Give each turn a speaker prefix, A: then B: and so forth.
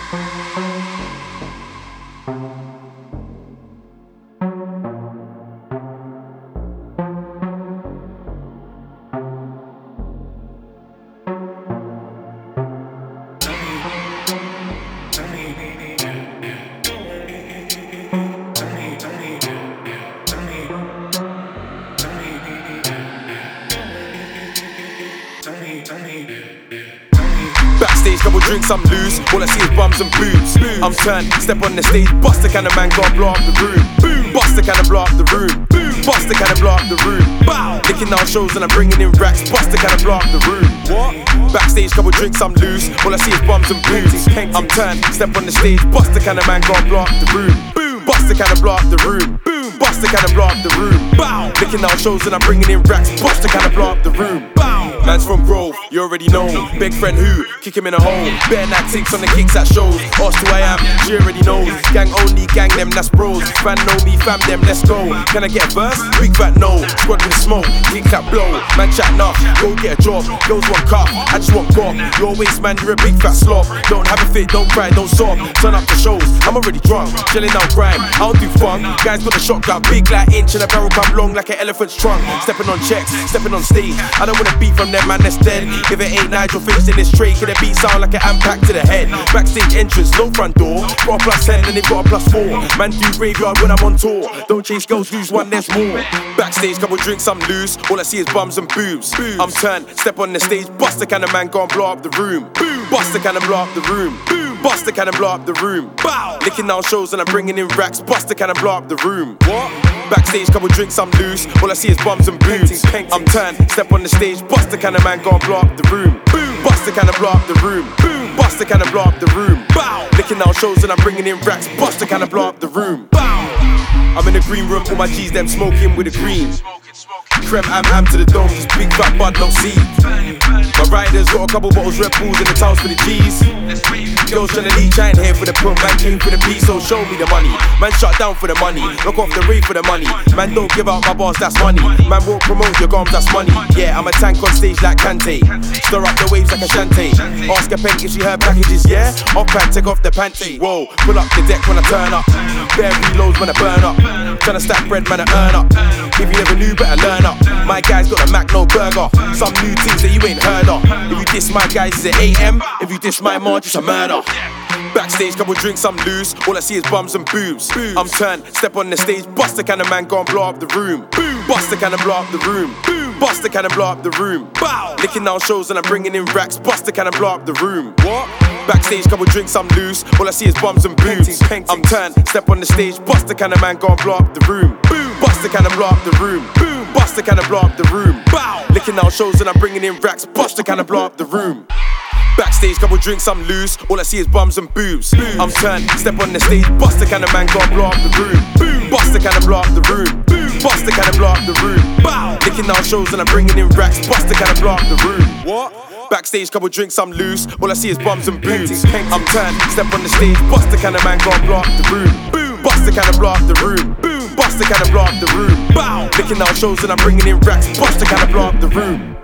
A: Backstage, couple drinks, I'm loose. All I see is bums and boobs. I'm turned, step on the stage, bust the kind of man, gotta blow up the room. Bust the kind of blow up the room. Bust the kind of blow up the room. Licking down shows and I'm bringing in racks. Bust the kind of blow up the room. What? Backstage, couple drinks, I'm loose. All I see is bums and boobs. I'm turned, step on the stage, bust the kind of man, gotta blow up the room. Bust the kind of blow up the room. Bust the kind of blow up the room. Licking down shows and I'm bringing in racks. Bust the kind of blow up the room. Man's from Grove, you already know. Big friend who, kick him in a hole. Bare night takes on the kicks at shows. Asked who I am, she already knows. Gang only, gang them, that's bros. Fan know me, fam them, let's go. Can I get a verse? Big fat no. Squad with smoke, kick that blow. Man chat enough, go get a job. Girls want cup, I just want pop. Your waist man, you're a big fat slob. Don't have a fit, don't cry, don't sob. Turn up the shows, I'm already drunk. Chilling out grime, I don't do fun. Guys got the shotgun, big like inch and a barrel come long like an elephant's trunk. Stepping on checks, stepping on stage. I don't wanna beat from them, man, that's dead. If it ain't Nigel Finch in this tray, could it beat sound like an impact to the head? Backstage entrance, no front door. Got a plus 10 and they've got a plus 4. Man do graveyard when I'm on tour. Don't chase girls, lose one, there's more. Backstage, couple drinks, I'm loose. All I see is bums and boobs. I'm turned, step on the stage, bust the kind of man, go and blow up the room. Bust the kind of blow up the room. Bust the kind of blow up the room. Licking down shows and I'm bringing in racks. Bust the kind of blow up the room. What? Backstage, couple drinks, I'm loose. All I see is bums and boobs. I'm turned, step on the stage, bust the kind of man, go and blow up the room. Bust the kind of blow up the room. Bust the kind of blow up the room. Licking down shows and I'm bringing in racks. Bust the kind of blow up the room. I'm in the green room, all my G's them smoking with a green. Creme am to the dome, just big fat bud, no seed. My riders got a couple bottles, Red Bulls in the towels for the G's. Girls tryna leech, I ain't here for the pump, man came for the peace, so show me the money. Man shut down for the money, knock off the rave for the money. Man don't give out my bars, that's money. Man won't promote your gums, that's money. Yeah, I'm a tank on stage like Kante. Stir up the waves like a shanty. Ask a pen if she heard packages, yeah? Up and take off the panty. Whoa, pull up the deck when I turn up. Bare reloads when I burn up. Tryna stack bread, man, I earn up. If you never knew, better learn up. My guys got a Mac, no burger. Some new things that you ain't heard of. If you diss my guys, it's an AM. If you diss my marge, it's a murder. Backstage, couple drinks, I'm loose. All I see is bums and boobs. I'm turned, step on the stage, bust the kind of man, go and blow up the room. Bust the kind of blow up the room. Bust the kind of blow up the room. Licking down shows and I'm bringing in racks. Bust the kind of blow up the room. What? Backstage, couple drinks, I'm loose. All I see is bums and boobs. I'm turned, step on the stage, bust the kind of man, go and blow up the room. Bust the kind of blow up the room. Bust the kind of blow up the room. Licking down shows and I'm bringing in racks. Bust the kind of blow up the room. Backstage, couple drinks, I'm loose. All I see is bums and boobs. I'm turned, step on the stage, bust the kind of man, go and blow up the room. Bust the kind of blow up the room. Bust the kind of blow up the room. Licking down shows and I'm bringing in racks. Bust the kind of blow up the room. What? Backstage, couple drinks, I'm loose. All I see is bums and boobs. I'm turned, step on the stage, bust the kind of man, go and blow up the room. Bust the kind of blow up the room. Bust the kind of blow up the room. Licking down shows and I'm bringing in racks. Bust the kind of blow up the room.